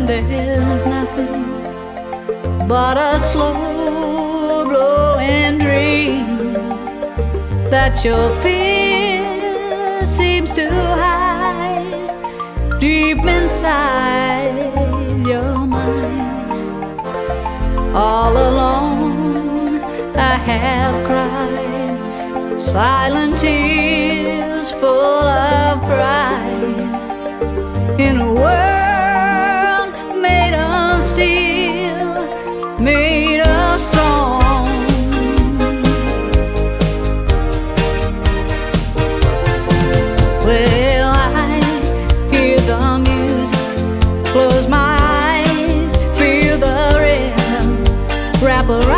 there's nothing but a slow glowing dream that your fear seems to hide deep inside your mind. All alone I have cried silent tears full of pride in a world made of steel, made of stone. Well, I hear the music, close my eyes, feel the rhythm wrap around